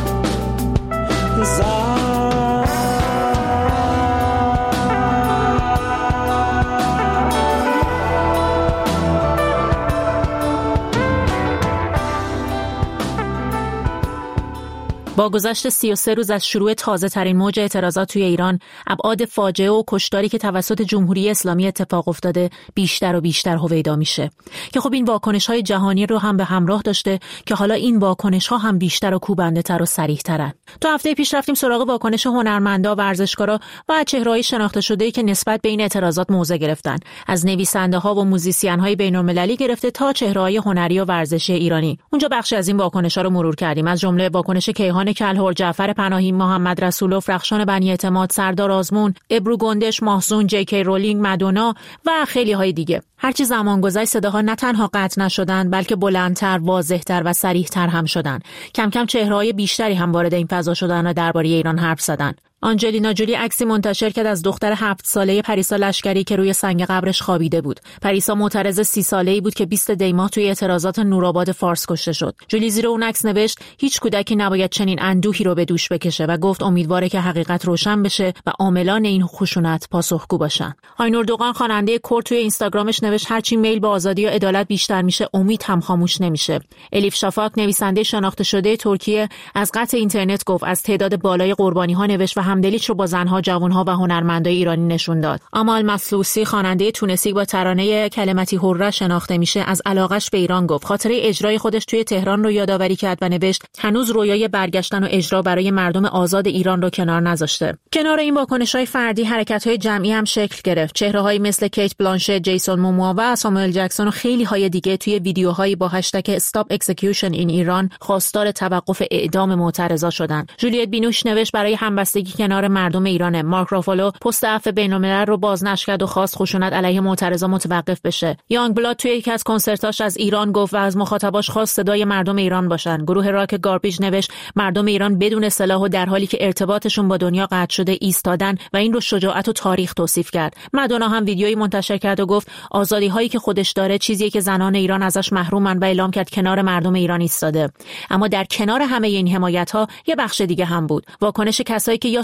با گذشت 33 روز از شروع تازه ترین موج اعتراضات توی ایران، ابعاد فاجعه و کشتاری که توسط جمهوری اسلامی اتفاق افتاده بیشتر و بیشتر هویدا میشه که خب این واکنش‌های جهانی رو هم به همراه داشته که حالا این واکنش‌ها هم بیشتر و کوبنده‌تر و صریح‌ترن. تو هفته پیش رفتیم سراغ واکنش هنرمندا، ورزشکارا و چهره‌های شناخته شده‌ای که نسبت به این اعتراضات موضع گرفتن، از نویسنده‌ها و موزیسین‌های بین‌المللی گرفته تا چهره‌های هنری و ورزشی ایرانی. اونجا بخشی از این واکنش‌ها رو مرور کردیم، از جمله واکنش کیهان کلهر، جعفر پناهی، محمد رسولوف، رخشان بنی اعتماد، سردار آزمون، ابرو گندش، محزون، جی.کی. رولینگ، مادونا و خیلی های دیگه. هرچی زمان گذشت صداها نه تنها قطع نشدن بلکه بلندتر، واضحتر و صریحتر هم شدن. کم کم چهره‌های بیشتری هم وارد این فضا شدن و درباره ایران حرف زدن. آنجلینا جولی عکسی منتشر کرد از دختر 7 ساله پریسا لشکری که روی سنگ قبرش خوابیده بود. پریسا معترض 30 ساله‌ای بود که 20 دی ماه توی اعتراضات نورآباد فارس کشته شد. جولی زیر اون عکس نوشت هیچ کودکی نباید چنین اندوهی رو به دوش بکشه و گفت امیدواره که حقیقت روشن بشه و عاملان این خشونت پاسخگو باشن. آینور دوغان خواننده کرد توی اینستاگرامش نوشت هرچی میل به آزادی و عدالت بیشتر میشه، امید هم خاموش نمیشه. الیف شافاک نویسنده شناخته شده ترکیه از قطع اینترنت گفت، از تعداد بالای قربانی‌ها نوشت و همدلیش رو با زنها، جوانها و هنرمندای ایرانی نشون داد. امال مسلوسی خواننده تونسی با ترانه کلمتی حره شناخته میشه، از علاقش به ایران گفت. خاطره اجرای خودش توی تهران رو یادآوری کرد و نوشت هنوز رویای برگشتن و اجرا برای مردم آزاد ایران رو کنار نذاشته. کنار این واکنش‌های فردی، حرکت‌های جمعی هم شکل گرفت. چهره‌هایی مثل کیت بلانشت، جیسون موموا و ساموئل جکسون و خیلی های دیگه توی ویدیوهایی با هشتگ Stop Execution in Iran خواستار توقف اعدام معترضا شدن. جولیت بینوش نوشت برای همبستگی کنار مردم ایران. مارک رافالو پست عفو بین‌الملل رو بازنشر کرد و خواست خشونت علیه معترضا متوقف بشه. یانگ بلاد توی یکی از کنسرتاش از ایران گفت و از مخاطباش خواست صدای مردم ایران باشن. گروه راک گاربیج نوشت مردم ایران بدون سلاح و در حالی که ارتباطشون با دنیا قطع شده ایستادن و این رو شجاعت و تاریخ توصیف کرد. مادونا هم ویدیویی منتشر کرد و گفت آزادی هایی که خودش داره چیزیه که زنان ایران ازش محرومن و اعلام کرد کنار مردم ایران ایستاده. اما در کنار همه این حمایت ها یه بخش دیگه هم بود، واکنش کسایی که یا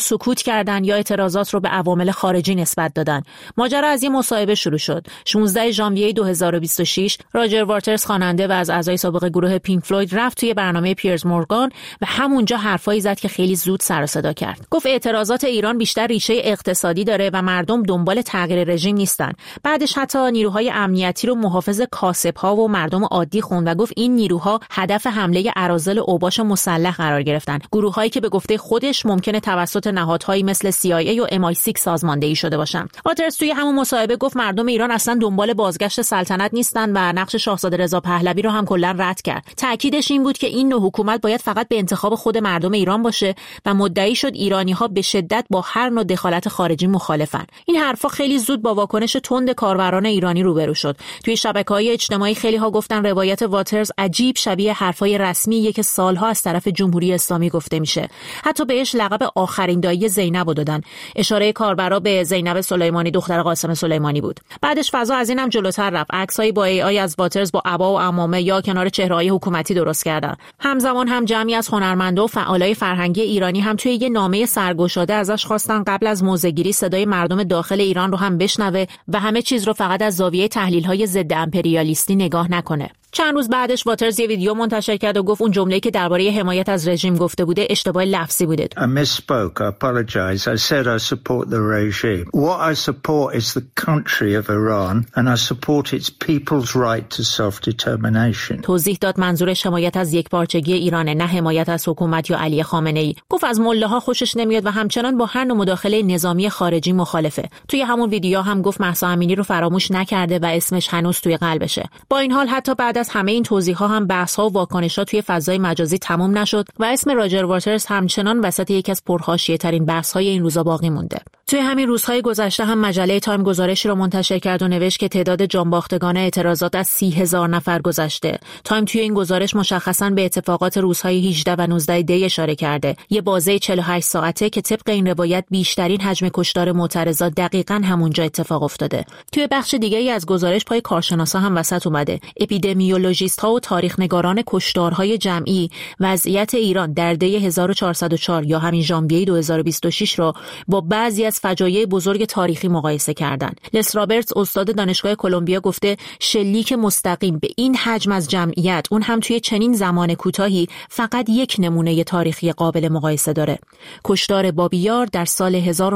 سکوت کردند یا اعتراضات رو به عوامل خارجی نسبت دادن. ماجرا از یه مصاحبه شروع شد. 16 ژانویه 2026 راجر واترز خواننده و از اعضای سابق گروه پینک فلوید رفت توی برنامه پیرز مورگان و همونجا حرفایی زد که خیلی زود سر و صدا کرد. گفت اعتراضات ایران بیشتر ریشه اقتصادی داره و مردم دنبال تغییر رژیم نیستن. بعدش حتی نیروهای امنیتی رو محافظ کاسب‌ها و مردم عادی خوند و گفت این نیروها هدف حمله اراذل اوباش مسلح قرار گرفتن. گروهایی که به گفته خودش ممکنه توسط نهادهایی مثل CIA و MI6 سازماندهی شده باشن. واترز توی همون مصاحبه گفت مردم ایران اصلا دنبال بازگشت سلطنت نیستن و نقش شاهزاده رضا پهلوی رو هم کلا رد کرد. تأکیدش این بود که این نوع حکومت باید فقط به انتخاب خود مردم ایران باشه و مدعی شد ایرانی‌ها به شدت با هر نوع دخالت خارجی مخالفن. این حرفا خیلی زود با واکنش تند کاربران ایرانی روبرو شد. توی شبکه‌های اجتماعی خیلی ها گفتن روایت واترز عجیب شبیه حرفای رسمیه که سالها از طرف جمهوری اسلامی گفته میشه. حتی بهش لقب آخرین دایی زینب دادن. اشاره کاربرا به زینب سلیمانی دختر قاسم سلیمانی بود. بعدش فضا از اینم جلوتر رفت. عکسایی با AI از واترز با عبا و عمامه یا کنار چهره‌های حکومتی درست کردن. همزمان هم جمعی از هنرمندا و فعالای فرهنگی ایرانی هم توی یه نامه سرگشاده ازش خواستن قبل از موضع‌گیری صدای مردم داخل ایران رو هم بشنوه و همه چیز رو فقط از زاویه تحلیل‌های ضد امپریالیستی نگاه نکنه. چند روز بعدش واترز یه ویدیو منتشر کرد و گفت اون جمله‌ای که درباره حمایت از رژیم گفته بوده اشتباه لفظی بوده. I misspoke. I apologize. I said I support the regime. What I support is the country of Iran and I support its people's right to self-determination. توضیح داد منظورش حمایت از یکپارچگی ایرانه، نه حمایت از حکومت یا علی خامنه‌ای. گفت از مله‌ها خوشش نمیاد و همچنان با هر نوع مداخله نظامی خارجی مخالفه. توی همون ویدیو هم گفت مهسا امینی رو فراموش نکرده و اسمش هنوز توی قلبشه. با این حال حتی بعد از همه این توضیح‌ها هم بحث‌ها و واکنش‌ها توی فضای مجازی تموم نشد و اسم راجر واترز همچنان وسط یکی از پرحاشیه‌ترین بحث‌های این روزا باقی مونده. توی همین روزهای گذشته هم مجله تایم گزارشی رو منتشر کرد و نوشت که تعداد جانباختگان اعتراضات از 30,000 نفر گذشته. تایم توی این گزارش مشخصاً به اتفاقات روزهای 18 و 19 دی اشاره کرده. یه بازه 48 ساعته که طبق این روایت بیشترین حجم کشتار معترضات دقیقاً همونجا اتفاق افتاده. توی بخش دیگه‌ای از گزارش پای کارشناسا هم وسط اومده. اپیدمیولوژیست‌ها و تاریخ‌نگاران کشتارهای جمعی وضعیت ایران در دی 1404 یا همین ژانویه 2026 رو با بعضی از فجایع بزرگ تاریخی مقایسه کردند. لس رابرتس استاد دانشگاه کلمبیا گفته شلیک مستقیم به این حجم از جمعیت اون هم توی چنین زمان کوتاهی فقط یک نمونه تاریخی قابل مقایسه داره. کشتار بابی یار در سال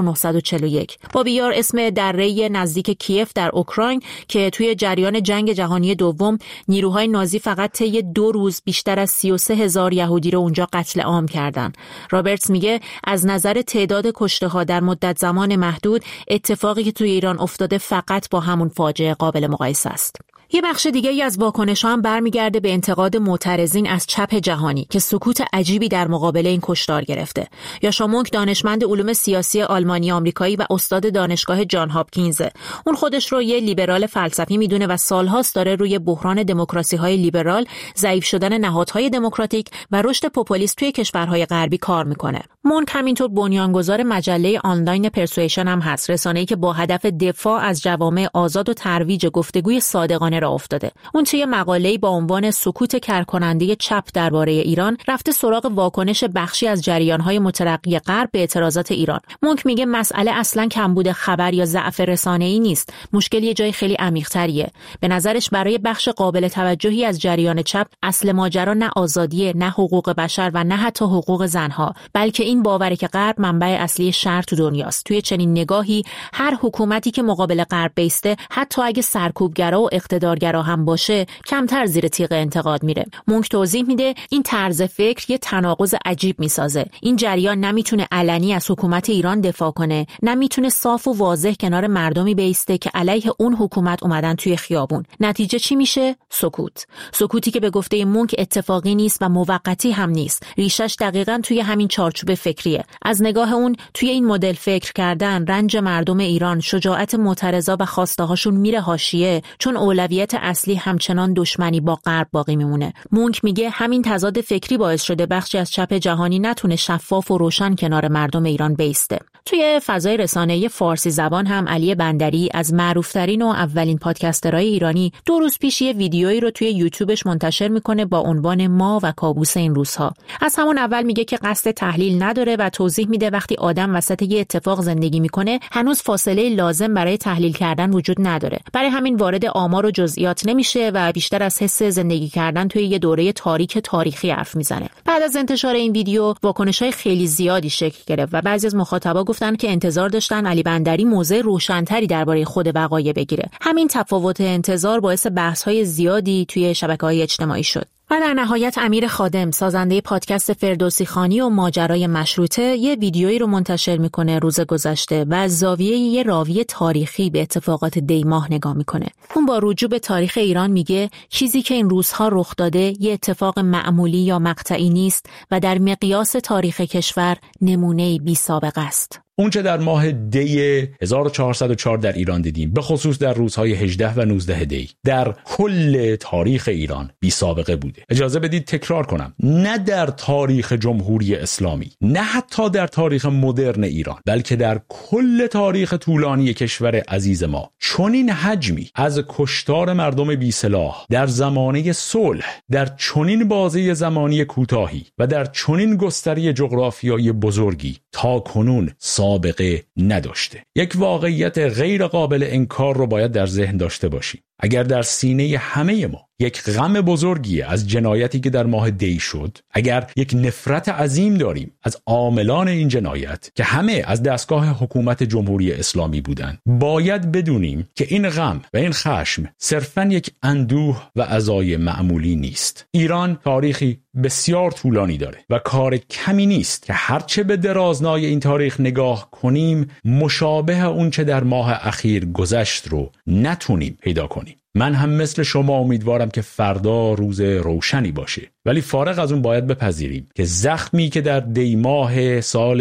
1941. بابی یار اسم دره نزدیک کیف در اوکراین که توی جریان جنگ جهانی دوم نیروهای نازی فقط طی 2 روز بیشتر از 33,000 یهودی رو اونجا قتل عام کردن. رابرتس میگه از نظر تعداد کشته‌ها در مدت زمان محدود اتفاقی که توی ایران افتاده فقط با همون فاجعه قابل مقایسه است. یه بخش دیگه‌ای از واکنش‌ها هم برمیگرده به انتقاد معترضین از چپ جهانی که سکوت عجیبی در مقابل این کشتار گرفته. یاشا مونک دانشمند علوم سیاسی آلمانی آمریکایی و استاد دانشگاه جان هاپکینز. اون خودش رو یه لیبرال فلسفی میدونه و سالهاست داره روی بحران دموکراسی‌های لیبرال، ضعیف شدن نهادهای دموکراتیک و رشد پوپولیست توی کشورهای غربی کار میکنه. مونک همینطور بنیانگذار مجله آنلاین پرسویشن هم هست، رسانه‌ای که با هدف دفاع از جوامع آزاد و ترویج گفتگوی صادقانه راه افتاده. اون توی مقاله‌ای با عنوان سکوت کارکننده چپ درباره ایران رفته سراغ واکنش بخشی از جریان‌های مترقی غرب به اعتراضات ایران. مونک میگه مسئله اصلاً کمبود خبر یا ضعف رسانه‌ای نیست، مشکل یه جای خیلی عمیق‌تریه. به نظرش برای بخش قابل توجهی از جریان چپ اصل ماجرا نه آزادیه، نه حقوق بشر و نه حتی حقوق زنها، بلکه این باوره که غرب منبع اصلی شر تو دنیاست. توی چنین نگاهی هر حکومتی که مقابل غرب بیسته، حتی اگه سرکوبگرا و اقتدارگرا هم باشه، کمتر زیر تیغ انتقاد میره. مونک توضیح میده این طرز فکر یه تناقض عجیب میسازه. این جریان نمیتونه علنی از حکومت ایران دفاع کنه، نمیتونه صاف و واضح کنار مردمی بیسته که علیه اون حکومت اومدن توی خیابون. نتیجه چی میشه؟ سکوت. سکوتی که به گفته مونک اتفاقی نیست و موقتی هم نیست. ریشش دقیقاً توی همین چارچوب فکریه. از نگاه اون توی این مدل فکر کردن رنج مردم ایران، شجاعت معترضا و خواسته هاشون میره حاشیه، چون اولویت اصلی همچنان دشمنی با غرب باقی میمونه. مونک میگه همین تضاد فکری باعث شده بخشی از چپ جهانی نتونه شفاف و روشن کنار مردم ایران بیسته. توی فضای رسانه‌ای فارسی زبان هم علی بندری از معروف‌ترین و اولین پادکسترهای ایرانی 2 روز پیش یه ویدیویی رو توی یوتیوبش منتشر میکنه با عنوان ما و کابوس این روزها. از همون اول میگه که قصد تحلیل نداره و توضیح میده وقتی آدم وسط یه اتفاق زندگی میکنه هنوز فاصله لازم برای تحلیل کردن وجود نداره. برای همین وارد آمار و جزئیات نمیشه و بیشتر از حس زندگی کردن توی یه دوره تاریخی حرف میزنه. بعد از انتشار این ویدیو واکنش‌های خیلی زیادی شکل گرفت و بعضی از مخاطبا گفتن که انتظار داشتن علی بندری موضع روشن‌تری درباره خود وقایع بگیره. همین تفاوت انتظار باعث بحث‌های زیادی توی شبکه‌های اجتماعی شد. و در نهایت امیر خادم، سازنده پادکست فردوسی خانی و ماجرای مشروطه، یه ویدیویی رو منتشر میکنه روز گذشته و از زاویه یه راوی تاریخی به اتفاقات دی ماه نگاه میکنه. اون با رجوع به تاریخ ایران میگه چیزی که این روزها رخ داده یه اتفاق معمولی یا مقطعی نیست و در مقیاس تاریخ کشور نمونه‌ای بی سابقه است. اون چه در ماه دی 1404 در ایران دیدیم، به خصوص در روزهای 18 و 19 دی، در کل تاریخ ایران بی سابقه بوده. اجازه بدید تکرار کنم، نه در تاریخ جمهوری اسلامی، نه حتی در تاریخ مدرن ایران، بلکه در کل تاریخ طولانی کشور عزیز ما چنین حجمی از کشتار مردم بی سلاح در زمانه صلح، در چنین بازه زمانی کوتاهی و در چنین گستره جغرافیایی بزرگی تا کنون سابقه نداشته. یک واقعیت غیر قابل انکار رو باید در ذهن داشته باشیم. اگر در سینه همه ما یک غم بزرگی از جنایتی که در ماه دی شد، اگر یک نفرت عظیم داریم از عاملان این جنایت که همه از دستگاه حکومت جمهوری اسلامی بودند، باید بدونیم که این غم و این خشم صرفاً یک اندوه و عزای معمولی نیست. ایران تاریخی بسیار طولانی داره و کار کمی نیست که هرچه به درازنای این تاریخ نگاه کنیم مشابه اون چه در ماه اخیر گذشت رو نتونیم پیدا کنیم. من هم مثل شما امیدوارم که فردا روز روشنی باشه، ولی فارغ از اون باید بپذیریم که زخمی که در دی ماه سال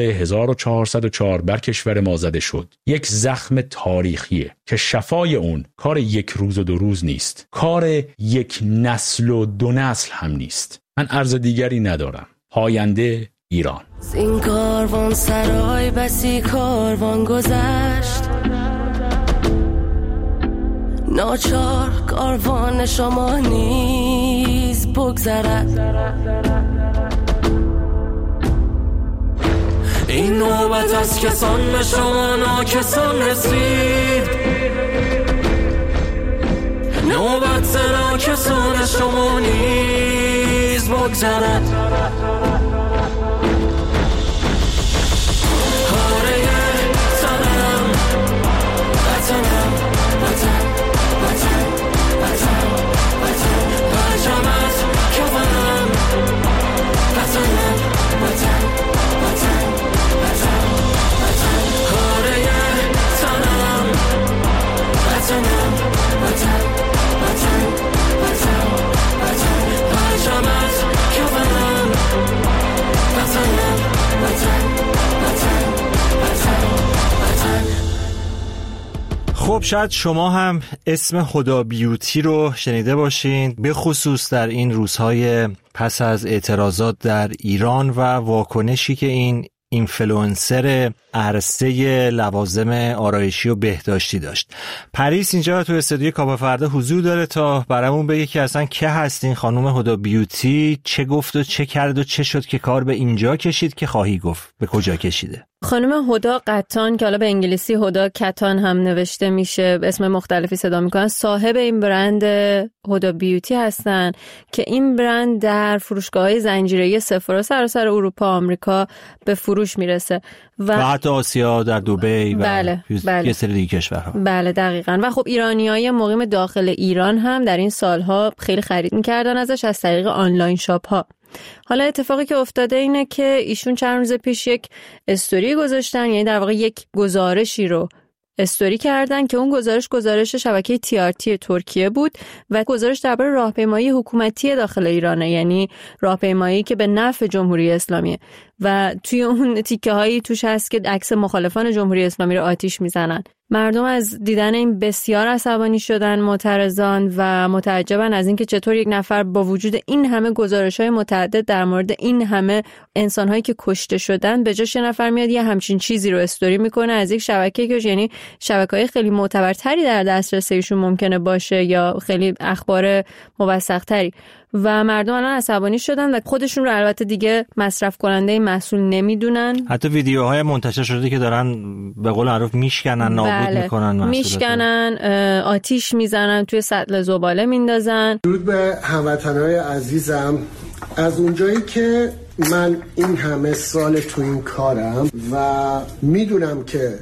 1404 بر کشور ما زده شد یک زخم تاریخیه که شفای اون کار یک روز و 2 روز نیست، کار یک نسل و 2 نسل هم نیست. من عرض دیگری ندارم. پاینده ایران. این کاروان سرای بسی کاروان گذشت، ناچار کاروان شما نیز بگذرد. این نوبت از کسان به شما ناکسان رسید، نوبت ز ناکسان شما نیز بگذرد. خب شاید شما هم اسم هدی بیوتی رو شنیده باشین، به خصوص در این روزهای پس از اعتراضات در ایران و واکنشی که این اینفلوئنسر عرصه لوازم آرایشی و بهداشتی داشت. پریس اینجا تو استودیو کاوه فردا حضور داره تا برامون بگه که اصلا که هستین خانم هدی بیوتی، چه گفت و چه کرد و چه شد که کار به اینجا کشید که خواهی گفت به کجا کشیده. خانم هدی قطان که حالا به انگلیسی هدی کتان هم نوشته میشه، اسم مختلفی صدا میکنن، صاحب این برند هدی بیوتی هستن که این برند در فروشگاه‌های زنجیره‌ای سفرا سراسر اروپا، آمریکا به فروش میرسه و حتی آسیا، در دبی و بله. یه سری دیگه کشورها. بله دقیقاً. و خب ایرانیای مقیم داخل ایران هم در این سالها خیلی خرید میکردن ازش از طریق آنلاین شاپ ها. حالا اتفاقی که افتاده اینه که ایشون چند روز پیش یک استوری گذاشتن، یعنی در واقع یک گزارشی رو استوری کردن که اون گزارش شبکه TRT ترکیه بود و گزارش درباره راهپیمایی حکومتی داخل ایرانه، یعنی راهپیمایی که به نفع جمهوری اسلامیه و توی اون تیکه هایی توش هست که عکس مخالفان جمهوری اسلامی رو آتیش میزنن. مردم از دیدن این بسیار عصبانی شدن، معترضان و متعجبن از اینکه چطور یک نفر با وجود این همه گزارش‌های متعدد در مورد این همه انسان‌هایی که کشته شدن، به جاش یه نفر میاد یه همچین چیزی رو استوری میکنه از یک شبکه که یعنی شبکه‌های خیلی معتبرتری در دسترس ایشون ممکنه باشه یا خیلی اخبار موثق‌تری. و مردم الان عصبانی شدن و خودشون رو البته دیگه مصرف کننده این محصول نمیدونن. حتی ویدیوهای منتشر شده که دارن به قول معروف میشکنن، نابود میکنن محصولات، میشکنن، آتیش میزنن، توی سطل زباله میندازن. درود به هموطنهای عزیزم. از اونجایی که من این همه سال تو این کارم و میدونم که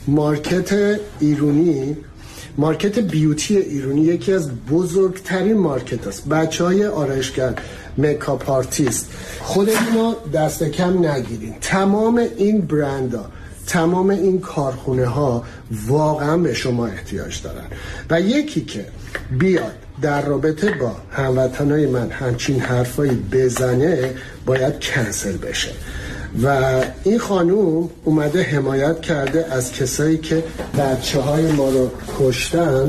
مارکت ایرانی، مارکت بیوتی ایرانی یکی از بزرگترین مارکت است. بچهای آرایشگر، میکاپ آرتیست، خودتون دست کم نگیرین. تمام این برندها، تمام این کارخونه ها واقعا به شما احتیاج دارن و یکی که بیاد در رابطه با هموطنای من همچین حرفایی بزنه باید کنسل بشه. و این خانوم اومده حمایت کرده از کسایی که بچه‌های ما رو کشتن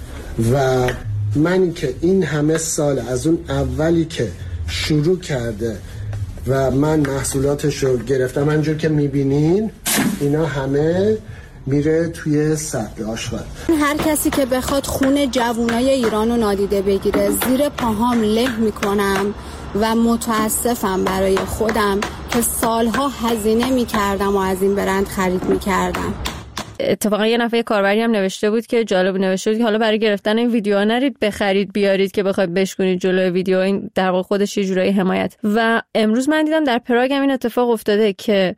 و منی که این همه سال از اون اولی که شروع کرده و من محصولاتش رو گرفتم، همینجور که میبینین اینا همه میره توی سطل آشغال. هر کسی که بخواد خون جوانای ایران رو نادیده بگیره زیر پاهام له میکنم و متاسفم برای خودم که سالها هزینه میکردم و از این برند خرید میکردم. اتفاقا یه نفر کاربری هم نوشته بود که جالب نوشته بود که حالا برای گرفتن این ویدیوها نرید بخرید بیارید که بخواید بشکنید جلوی ویدیو. این در واقع خودش یه جورایی حمایت. و امروز من دیدم در پراگ هم این اتفاق افتاده که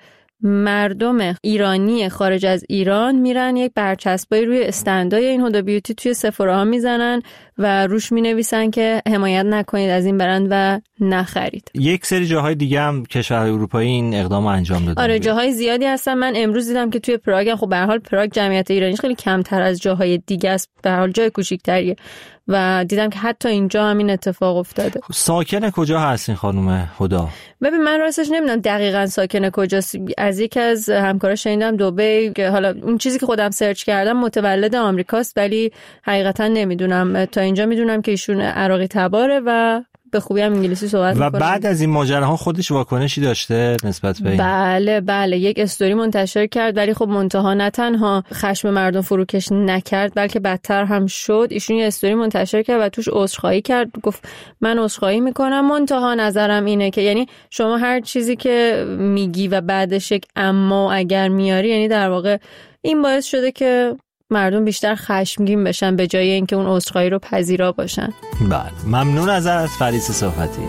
مردم ایرانی خارج از ایران میرن یک برچسبایی روی استندای این هودا بیوتی توی سفره ها میزنن و روش مینویسن که حمایت نکنید از این برند و نخرید. یک سری جاهای دیگه هم کشورهای اروپایی این اقدام انجام دادن. آره جاهای زیادی هستن. من امروز دیدم که توی پراگ، خب به هر حال پراگ جمعیت ایرانیش خیلی کمتر از جاهای دیگه است، به هر حال جای کوچیک‌تریه و دیدم که حتی اینجا هم این اتفاق افتاده. ساکن کجا هستین خانم هدا؟ ببین من راستش نمیدونم دقیقاً ساکن کجاست. از یکی از همکاراش شنیدم دبی، که حالا اون چیزی که خودم سرچ کردم متولد آمریکاست ولی حقیقتا نمیدونم. تا اینجا میدونم که ایشون عراقی تباره و به خوبی هم انگلیسی صحبت میکنه. و بعد از این ماجراها خودش واکنشی داشته نسبت به این؟ بله یک استوری منتشر کرد ولی خب منتها نه تنها خشم مردم فروکش نکرد بلکه بدتر هم شد. ایشون یه استوری منتشر کرد و توش عذرخواهی کرد، گفت من عذرخواهی میکنم، منتها نظرم اینه که یعنی شما هر چیزی که میگی و بعدش یک اما اگر میاری، یعنی در واقع این باعث شده که مردم بیشتر خشمگین بشن به جای اینکه اون عذرخواهی رو پذیرا باشن. بله ممنون از فریس صحبتی.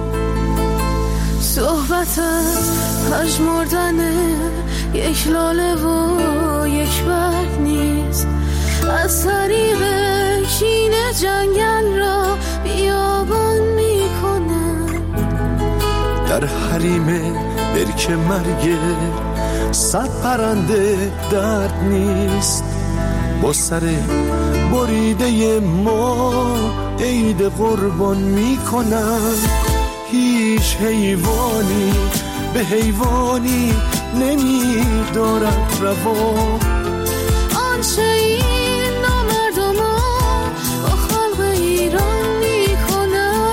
صحبتت پژمردن یک لاله و یک برگ نیست، از طریق کین جنگل را بیابان میکنن. در حریم برک مرگ صد پرنده درد نیست، با سر بریده ما عید قربان میکنن. هیچ حیوانی به حیوانی نمیدارد روا، آنچه این نامردمان با خلق ایران میکنن.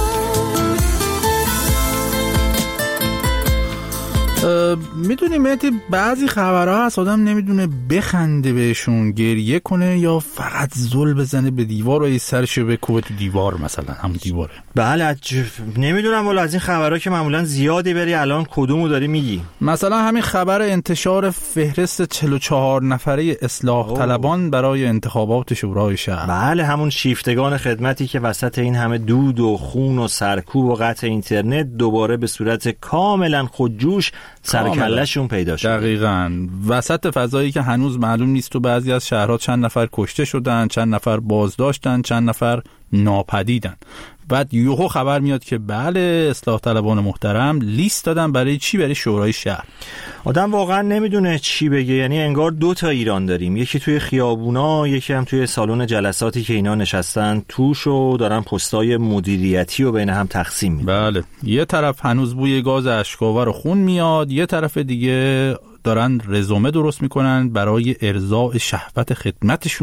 میدونی مهدی بعضی خبرها هست آدم نمیدونه بخنده بهشون، گریه کنه یا فقط زل بزنه به دیوار و سرشو بکوبه تو دیوار، مثلا همون دیواره. بله نمیدونم ولی از این خبرها که معمولا زیادی بری الان کدومو داری میگی؟ مثلا همین خبر انتشار فهرست 44 نفره اصلاح طلبان برای انتخابات شورای شهر. بله همون شیفتگان خدمتی که وسط این همه دود و خون و سرکوب و قطع اینترنت دوباره به صورت کاملا خودجوش سرکله‌شون پیدا شد. دقیقاً وسط فضایی که هنوز معلوم نیست تو بعضی از شهرها چند نفر کشته شدن، چند نفر بازداشتن، چند نفر ناپدیدن. بعد یهو خبر میاد که بله اصلاح طلبان محترم لیست دادن برای چی؟ برای شورای شهر. آدم واقعا نمیدونه چی بگه، یعنی انگار دو تا ایران داریم، یکی توی خیابونا، یکی هم توی سالن جلساتی که اینا نشستن توش و دارن پستای مدیریتی رو بین هم تقسیم میدن. بله یه طرف هنوز بوی گاز اشک‌آور و خون میاد، یه طرف دیگه دارن رزومه درست میکنن برای ارضاء شهوت خدمتشون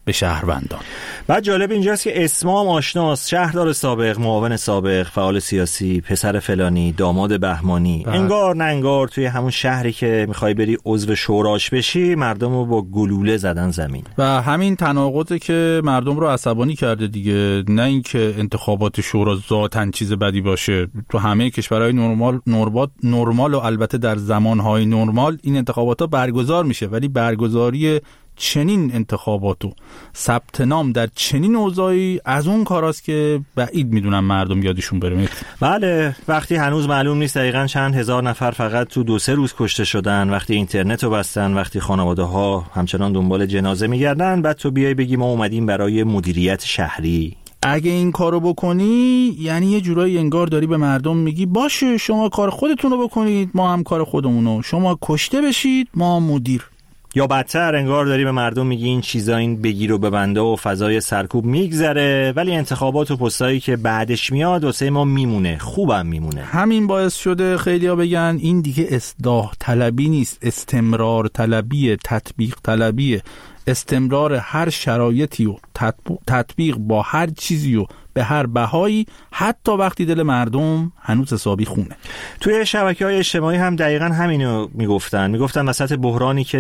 به شهروندان. بعد جالب اینجاست که اسمام آشناست: شهردار سابق، معاون سابق، فعال سیاسی، پسر فلانی، داماد بهمانی. انگار نه انگار توی همون شهری که میخوای بری عضو شوراش بشی مردم رو با گلوله زدن زمین. و همین تناقضه که مردم رو عصبانی کرده دیگه. نه اینکه انتخابات شورا ذاتاً چیز بدی باشه. تو همه کشورهای نرمال و البته در زمانهای نرمال این انتخابات‌ها برگزار میشه، ولی برگزاری چنین انتخاباتو ثبت نام در چنین اوضاعی از اون کاراست که بعید میدونم مردم یادشون بره. بله، وقتی هنوز معلوم نیست دقیقاً چند هزار نفر فقط تو 2-3 روز کشته شدن، وقتی اینترنت رو بستن، وقتی خانواده ها همچنان دنبال جنازه میگردن، بعد تو بیای بگی ما اومدیم برای مدیریت شهری. اگه این کارو بکنی یعنی یه جورایی انگار داری به مردم میگی باشه شما کار خودتون رو بکنید، ما هم کار خودمونو، شما کشته بشید، ما مدیر. یا بدتر انگار داری به مردم میگی این چیزا، این بگیر و ببنده و فضای سرکوب میگذره، ولی انتخابات و پستایی که بعدش میاد واسه ما میمونه، خوبم میمونه. همین باعث شده خیلیا بگن این دیگه اصلاح طلبی نیست، استمرار طلبیه، تطبیق طلبیه. استمرار هر شرایطی و تطبیق با هر چیزی و به هر بهایی، حتی وقتی دل مردم هنوز حسابی خونه. توی شبکه‌های اجتماعی هم دقیقاً همینو میگفتن وسط بحرانی که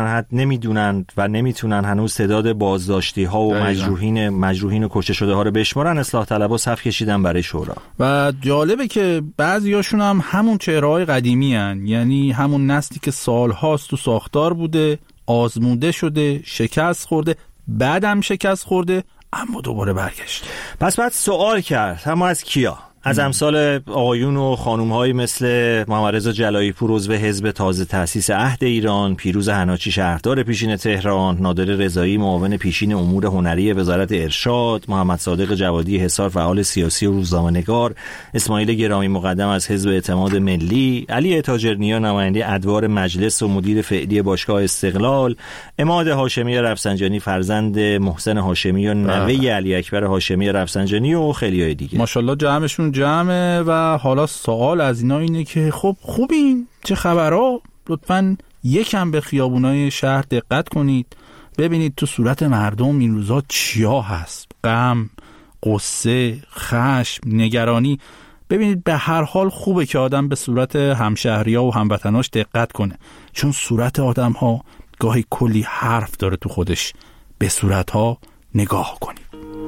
نمیتونن هنوز تعداد بازداشتی‌ها و مجروحین و کشته شده ها رو بشمارن، اصلاح طلبا صف کشیدن برای شورا. و جالبه که بعضیاشون هم همون چهره‌های قدیمی هن، یعنی همون نسلی که سال‌هاست تو ساختار بوده، آزموده شده، شکست خورده، بعدم شکست خورده، اما دوباره برگشت. پس بعد سوال کرد، اما از کیا؟ از امثال آقایون و خانوم‌های مثل محمد رضا جلایی‌پور عضو حزب تازه تأسیس عهد ایران، پیروز حناچی شهردار پیشین تهران، نادر رضایی معاون پیشین امور هنری وزارت ارشاد، محمد صادق جوادی حصار فعال سیاسی و روزنامه‌نگار، اسماعیل گرامی مقدم از حزب اعتماد ملی، علی تاجرنیا نماینده ادوار مجلس و مدیر فعلی باشگاه استقلال، عماد هاشمی رفسنجانی فرزند محسن هاشمی و نوه علی اکبر هاشمی رفسنجانی و خیلیای دیگه. ماشاءالله جمعشون جمعه. و حالا سوال از اینا اینه که خب خوبین، چه خبرها؟ لطفاً یکم به خیابونای شهر دقت کنید، ببینید تو صورت مردم این روزا چیا هست. غم، غصه، خشم، نگرانی. ببینید به هر حال خوبه که آدم به صورت همشهری‌ها و هموطناش دقت کنه، چون صورت آدم‌ها گاهی کلی حرف داره تو خودش. به صورت‌ها نگاه کنید.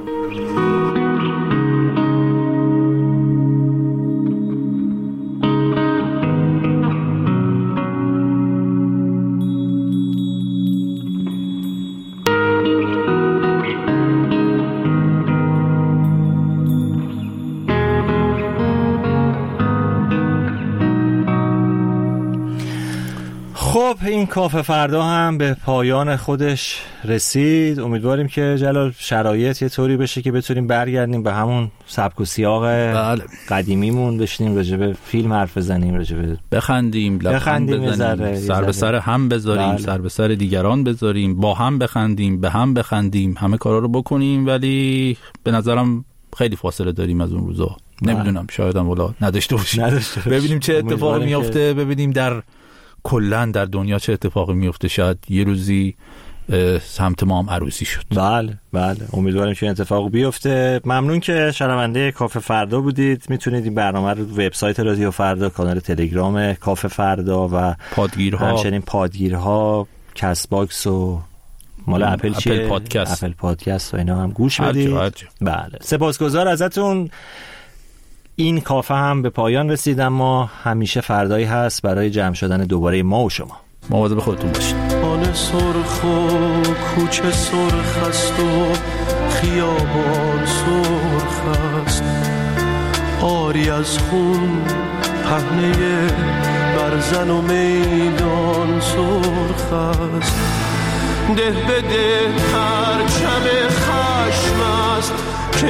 خب این کافه فردا هم به پایان خودش رسید. امیدواریم که جلال شرایط یه طوری بشه که بتونیم برگردیم به همون سبک و سیاق قدیمیمون، بشینیم راجع به فیلم حرف بزنیم، راجع به بخندیم، بزنیم، سر به سر هم بذاریم، سر به سر دیگران بذاریم، با هم بخندیم، به هم بخندیم، همه کارا رو بکنیم. ولی به نظرم خیلی فاصله داریم از اون روزا. نمیدونم، شاید هم والا نداشته باشیم. ببینیم چه اتفاقی میفته، ببینیم در کلن در دنیا چه اتفاقی میفته. شاید یه روزی سمت ما هم عروسی شد. بله امیدواریم که اتفاق بیفته. ممنون که شنونده کافه فردا بودید. میتونید این برنامه رو وبسایت رادیو فردا، کانال تلگرام کافه فردا و همچنین پادگیرها، کست باکس و مال اپل پادکست و اینا هم گوش بدید. بله، سپاسگزار ازتون. این کافه هم به پایان رسید، اما همیشه فردایی هست برای جمع شدن دوباره ما و شما. مواظب خودتون باشید. آن سرخ و کوچه سرخ است و خیابان سرخ است، آری از خون پهنه برزن و میدان سرخ است. ده به ده پرچم خشم است که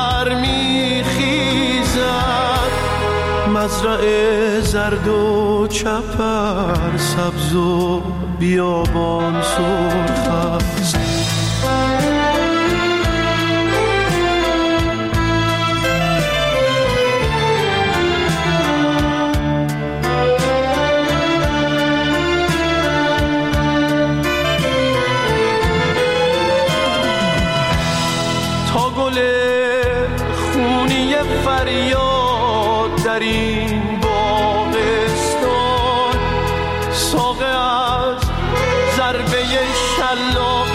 برمیخیزد، مزرعه زرد و چپر سبز و بیابان سرخ است. در این باغستان ساقه از ضربه شلاق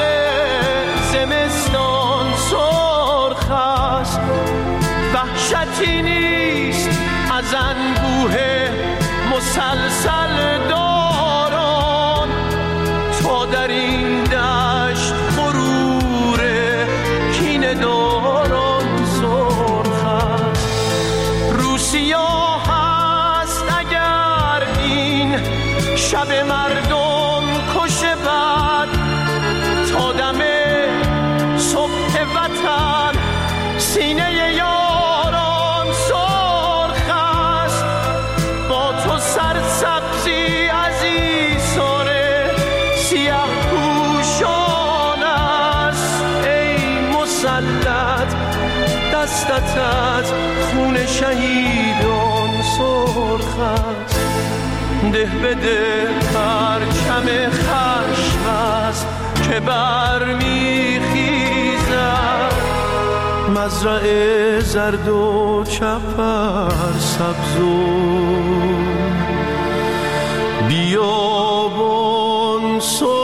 زمستان سرخ است. وحشتی نیست از انبوه مسلسل داران تا در این دشت غرور کینه داران سرخ است. روسیا هست اگر این شب مردم کشه بد تا دم صبح وطن سینه یاران سرخ است. با تو سرسبزی عزیزان سیه پوشان است. ای مسلط دستت از خون شهیدان سرخ است. ده بده پرچم خشم است که برمیخیزد. مزرعه زرد و چپر سبز و بیابان سرخ